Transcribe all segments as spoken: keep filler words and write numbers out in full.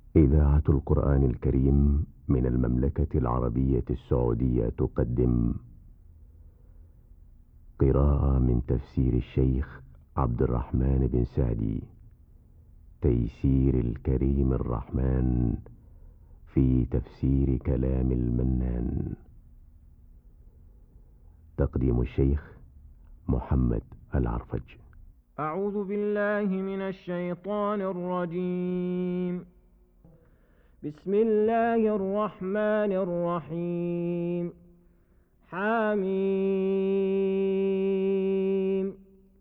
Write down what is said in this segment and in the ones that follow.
إذاعة القرآن الكريم من المملكة العربية السعودية تقدم قراءة من تفسير الشيخ عبد الرحمن بن سعدي، تيسير الكريم الرحمن في تفسير كلام المنان. تقديم الشيخ محمد العرفج. أعوذ بالله من الشيطان الرجيم. بسم الله الرحمن الرحيم. حميم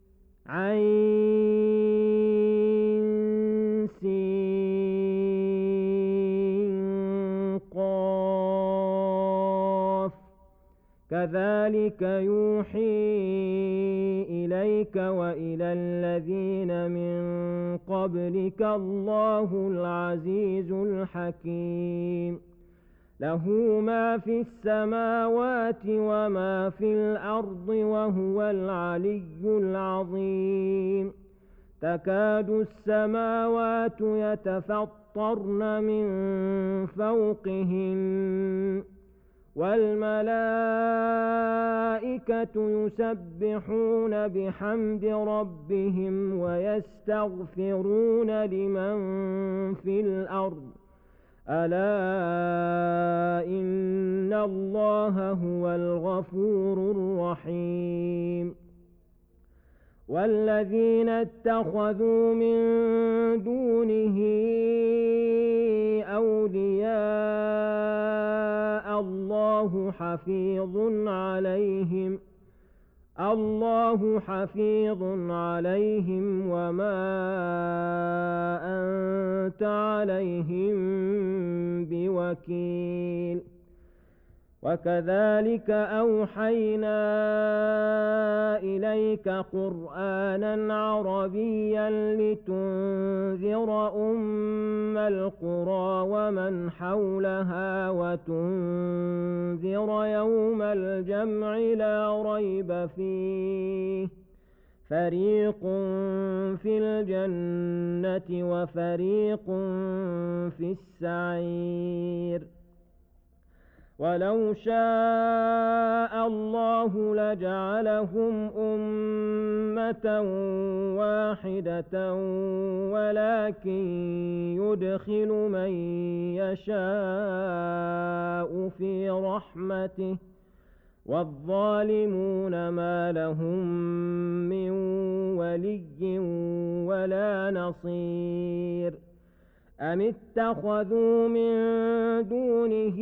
عين سين قاف كذلك يوحي إليك وإلى الذين من قبلك الله العزيز الحكيم. له ما في السماوات وما في الأرض وهو العلي العظيم. تكاد السماوات يتفطرن من فوقهن والملائكة يسبحون بحمد ربهم ويستغفرون لمن في الأرض ألا إن الله هو الغفور الرحيم. والذين اتخذوا من دونه أولياء الله حفيظ عليهم الله حفيظ عليهم وما أنت عليهم بوكيل. وكذلك أوحينا إليك قرآنا عربيا لتنذر أم القرى ومن حولها وتنذر يوم الجمع لا ريب فيه فريق في الجنة وفريق في السعير. ولو شاء الله لجعلهم أمة واحدة ولكن يدخل من يشاء في رحمته والظالمون ما لهم من ولي ولا نصير. أم اتخذوا من دونه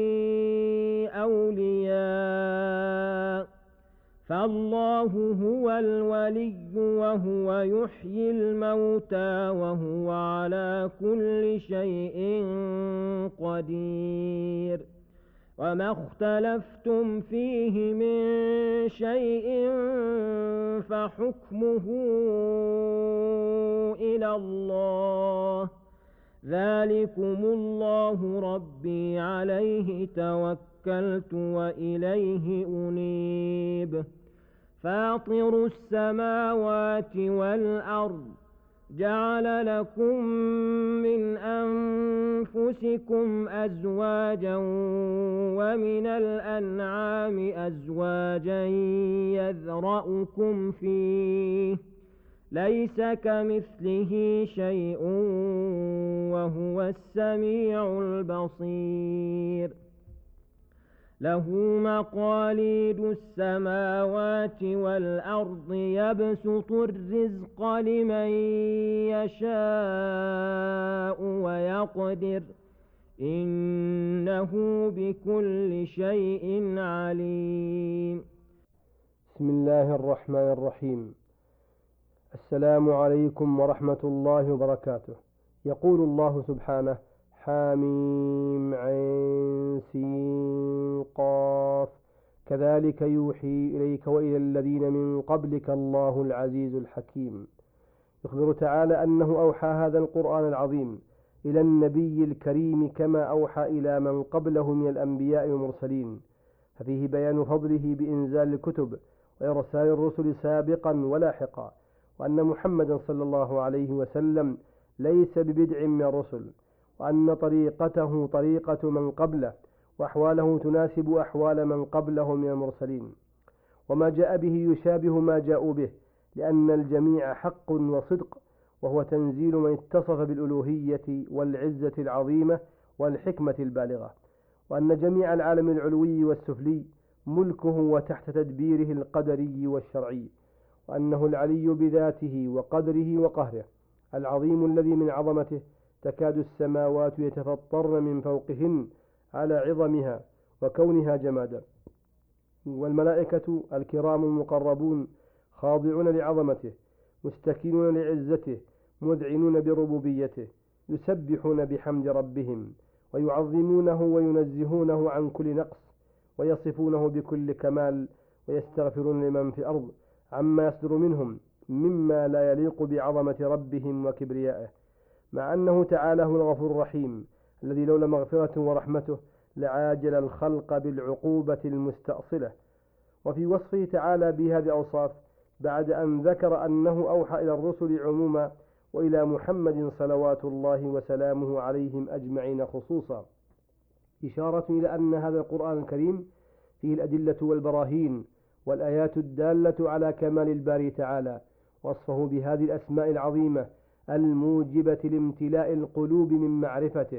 أولياء فالله هو الولي وهو يحيي الموتى وهو على كل شيء قدير. وما اختلفتم فيه من شيء فحكمه إلى الله ذلكم الله ربي عليه توكلت وإليه أنيب. فاطر السماوات والأرض جعل لكم من أنفسكم أزواجا ومن الأنعام أزواجا يذرأكم فيه ليس كمثله شيء وهو السميع البصير. له مقاليد السماوات والأرض يبسط الرزق لمن يشاء ويقدر إنه بكل شيء عليم. بسم الله الرحمن الرحيم. السلام عليكم ورحمة الله وبركاته. يقول الله سبحانه: حميم عين سين قاف كذلك يوحي إليك وإلى الذين من قبلك الله العزيز الحكيم. يخبر تعالى أنه أوحى هذا القرآن العظيم إلى النبي الكريم كما أوحى إلى من قبله من الأنبياء والمرسلين، ففيه بيان فضله بإنزال الكتب وإرسال الرسل سابقا ولاحقا، وأن محمدا صلى الله عليه وسلم ليس ببدع من الرسل، وأن طريقته طريقة من قبله، وأحواله تناسب أحوال من قبله من المرسلين، وما جاء به يشابه ما جاءوا به، لأن الجميع حق وصدق، وهو تنزيل من اتصف بالألوهية والعزة العظيمة والحكمة البالغة، وأن جميع العالم العلوي والسفلي ملكه وتحت تدبيره القدري والشرعي، وأنه العلي بذاته وقدره وقهره العظيم الذي من عظمته تكاد السماوات يتفطرن من فوقهن على عظمها وكونها جمادا، والملائكة الكرام المقربون خاضعون لعظمته مستكينون لعزته مذعنون بربوبيته، يسبحون بحمد ربهم ويعظمونه وينزهونه عن كل نقص، ويصفونه بكل كمال، ويستغفرون لمن في الأرض عما يصدر منهم مما لا يليق بعظمة ربهم وكبريائه، مع أنه تعالى هو الغفور الرحيم الذي لولا مغفرة ورحمته لعاجل الخلق بالعقوبة المستأصلة. وفي وصفه تعالى بهذه الأوصاف بعد أن ذكر أنه أوحى إلى الرسل عموما وإلى محمد صلوات الله وسلامه عليهم أجمعين خصوصا، إشارة إلى أن هذا القرآن الكريم فيه الأدلة والبراهين والآيات الدالة على كمال الباري تعالى، وصفه بهذه الأسماء العظيمة الموجبة لامتلاء القلوب من معرفته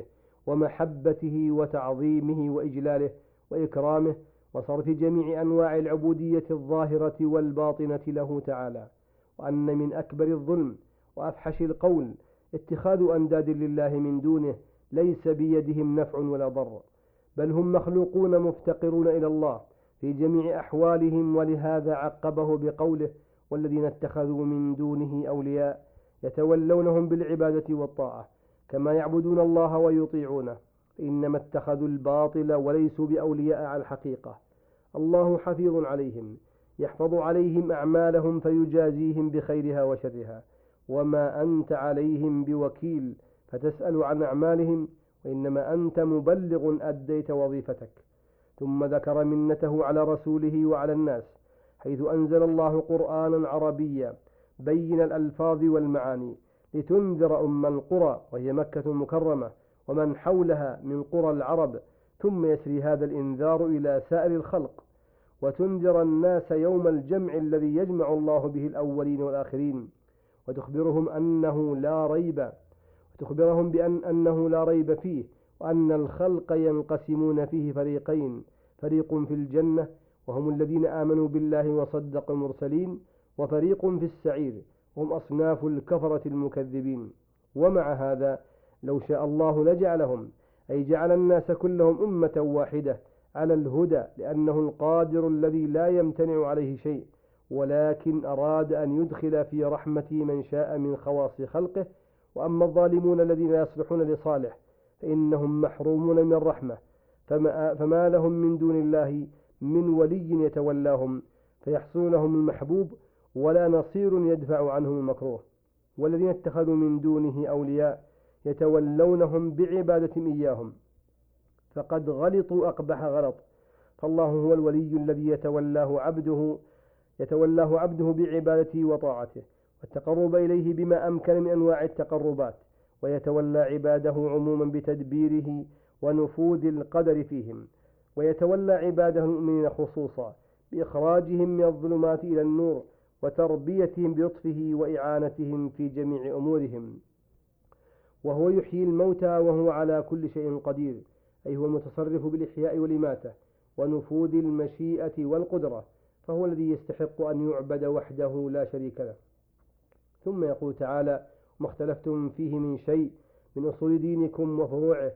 ومحبته وتعظيمه وإجلاله وإكرامه، وصرف جميع أنواع العبودية الظاهرة والباطنة له تعالى، وأن من أكبر الظلم وأفحش القول اتخاذ أنداد لله من دونه ليس بيدهم نفع ولا ضر، بل هم مخلوقون مفتقرون إلى الله في جميع أحوالهم، ولهذا عقبه بقوله والذين اتخذوا من دونه أولياء يتولونهم بالعبادة والطاعة كما يعبدون الله ويطيعونه، إنما اتخذوا الباطل وليسوا بأولياء على الحقيقة. الله حفيظ عليهم يحفظ عليهم أعمالهم فيجازيهم بخيرها وشرها، وما أنت عليهم بوكيل فتسأل عن أعمالهم، وإنما أنت مبلغ أديت وظيفتك. ثم ذكر منته على رسوله وعلى الناس حيث أنزل الله قرآنا عربيا بين الألفاظ والمعاني لتنذر أم القرى وهي مكة المكرمة ومن حولها من قرى العرب، ثم يسري هذا الإنذار إلى سائر الخلق وتنذر الناس يوم الجمع الذي يجمع الله به الأولين والآخرين، وتخبرهم أنه لا ريب وتخبرهم بأن أنه لا ريب فيه، وأن الخلق ينقسمون فيه فريقين، فريق في الجنة وهم الذين آمنوا بالله وصدقوا المرسلين، وفريق في السعير هم أصناف الكفرة المكذبين. ومع هذا لو شاء الله لجعلهم، أي جعل الناس كلهم أمة واحدة على الهدى، لأنه القادر الذي لا يمتنع عليه شيء، ولكن أراد أن يدخل في رحمته من شاء من خواص خلقه. وأما الظالمون الذين يصلحون لصالح فإنهم محرومون من الرحمة، فما, فما لهم من دون الله من ولي يتولاهم فيحصل لهم المحبوب، ولا نصير يدفع عنهم المكروه. والذين اتخذوا من دونه أولياء يتولونهم بعبادتهم إياهم فقد غلطوا أقبح غلط، فالله هو الولي الذي يتولاه عبده يتولاه عبده بعبادته وطاعته والتقرب إليه بما أمكن من أنواع التقربات، ويتولى عباده عموما بتدبيره ونفوذ القدر فيهم، ويتولى عباده المؤمنين خصوصا بإخراجهم من الظلمات إلى النور وتربيتهم بلطفه وإعانتهم في جميع أمورهم. وهو يحيي الموتى وهو على كل شيء قدير، أي هو المتصرف بالإحياء والإماتة ونفوذ المشيئة والقدرة، فهو الذي يستحق أن يعبد وحده لا شريك له. ثم يقول تعالى: ما اختلفتم فيه من شيء من أصول دينكم وفروعه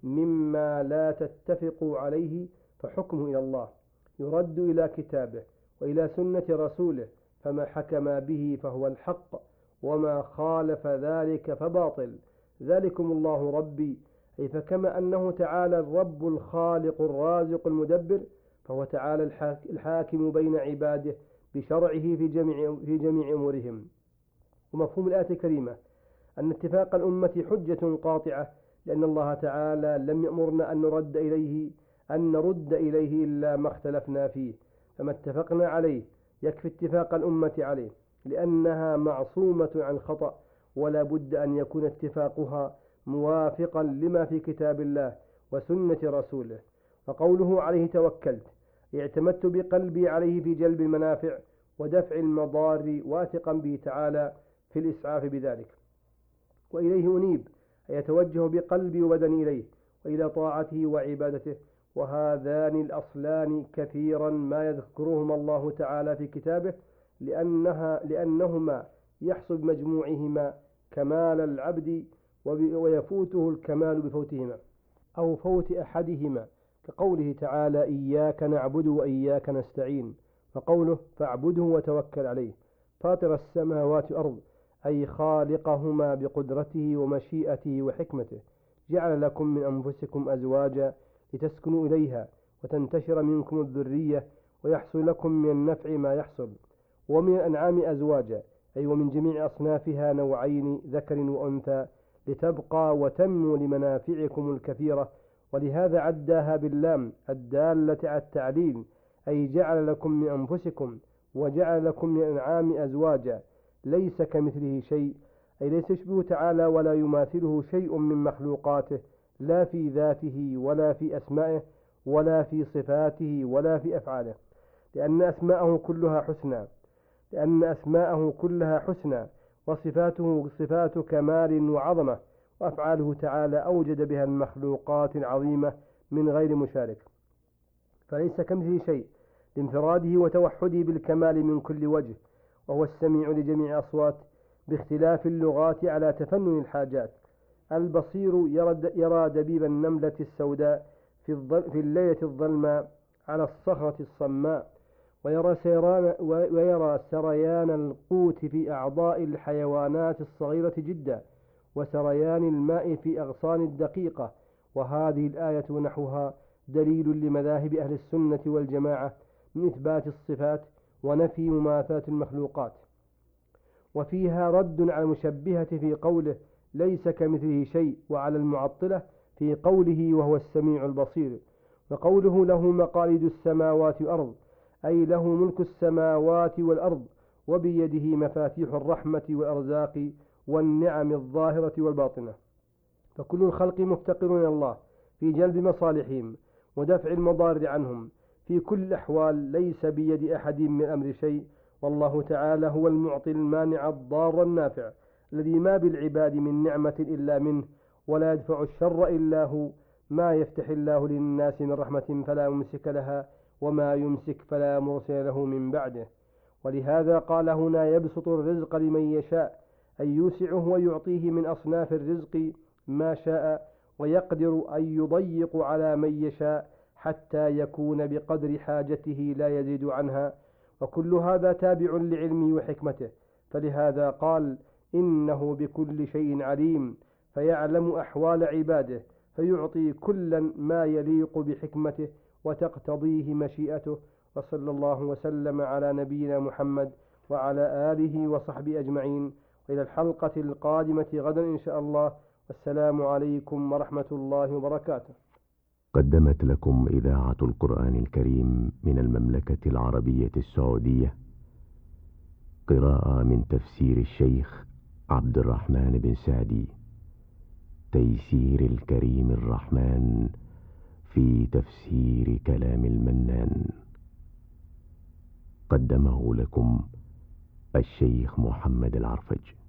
مما لا تتفقوا عليه فحكمه إلى الله، يرد إلى كتابه وإلى سنة رسوله، فما حكم به فهو الحق وما خالف ذلك فباطل. ذلكم الله ربي، أي فكما أنه تعالى الرب الخالق الرازق المدبر، فهو تعالى الحاكم بين عباده بشرعه في جميع, في جميع أمورهم. ومفهوم الآية الكريمة أن اتفاق الأمة حجة قاطعة، لأن الله تعالى لم يأمرنا أن نرد إليه أن نرد إليه إلا ما اختلفنا فيه، فما اتفقنا عليه يكفي اتفاق الأمة عليه، لأنها معصومة عن خطأ، ولا بد أن يكون اتفاقها موافقا لما في كتاب الله وسنة رسوله. وقوله عليه توكلت اعتمدت بقلبي عليه في جلب المنافع ودفع المضار واثقا به تعالى في الإسعاف بذلك. وإليه أنيب أي يتوجه بقلبي وبدني إليه وإلى طاعته وعبادته. وهذان الأصلان كثيرا ما يذكرهما الله تعالى في كتابه لأنها لأنهما يحصل بمجموعهما كمال العبد ويفوته الكمال بفوتهما أو فوت أحدهما، كقوله تعالى إياك نعبد وإياك نستعين، وقوله فاعبده وتوكل عليه. فاطر السماوات والأرض أي خالقهما بقدرته ومشيئته وحكمته، جعل لكم من أنفسكم أزواجا لتسكنوا إليها وتنتشر منكم الذرية ويحصل لكم من النفع ما يحصل، ومن الأنعام أزواجا أي ومن جميع أصنافها نوعين ذكر وأنثى لتبقى وتنمو لمنافعكم الكثيرة. ولهذا عداها باللام الدالة على التعليل أي جعل لكم من أنفسكم وجعل لكم من الأنعام أزواجا ليس كمثله شيء، أي ليس يشبه تعالى ولا يماثله شيء من مخلوقاته، لا في ذاته ولا في أسمائه ولا في صفاته ولا في أفعاله، لأن أسماءه كلها حسنى لأن أسماءه كلها حسنى وصفاته صفات كمال وعظمة، وأفعاله تعالى أوجد بها المخلوقات العظيمة من غير مشارك، فليس كمثله شيء لانفراده وتوحده بالكمال من كل وجه، وهو السميع لجميع أصوات باختلاف اللغات على تفنن الحاجات، البصير يرى دبيب النملة السوداء في, في الليلة الظلماء على الصخرة الصماء، ويرى, سيران ويرى سريان القوت في أعضاء الحيوانات الصغيرة جدا وسريان الماء في أغصان الدقيقة. وهذه الآية ونحوها دليل لمذاهب أهل السنة والجماعة من إثبات الصفات ونفي مماثلة المخلوقات، وفيها رد على المشبهة في قوله ليس كمثله شيء، وعلى المعطلة في قوله وهو السميع البصير. وقوله له مقاليد السماوات والأرض أي له ملك السماوات والأرض وبيده مفاتيح الرحمة والأرزاق والنعم الظاهرة والباطنة، فكل الخلق مفتقرون إلى الله في جلب مصالحهم ودفع المضار عنهم في كل الأحوال، ليس بيد أحد من أمر شيء، والله تعالى هو المعطي المانع الضار النافع الذي ما بالعباد من نعمة إلا منه، ولا يدفع الشر إلا هو. ما يفتح الله للناس من رحمة فلا ممسك لها وما يمسك فلا مرسل له من بعده. ولهذا قال هنا يبسط الرزق لمن يشاء أي يوسعه ويعطيه من أصناف الرزق ما شاء، ويقدر أن يضيق على من يشاء حتى يكون بقدر حاجته لا يزيد عنها، وكل هذا تابع لعلمه وحكمته، فلهذا قال إنه بكل شيء عليم، فيعلم أحوال عباده فيعطي كلا ما يليق بحكمته وتقتضيه مشيئته. وصلى الله وسلم على نبينا محمد وعلى آله وصحبه أجمعين، وإلى الحلقة القادمة غدا إن شاء الله، والسلام عليكم ورحمة الله وبركاته. قدمت لكم إذاعة القرآن الكريم من المملكة العربية السعودية قراءة من تفسير الشيخ عبد الرحمن بن سعدي، تيسير الكريم الرحمن في تفسير كلام المنان. قدمه لكم الشيخ محمد العرفج.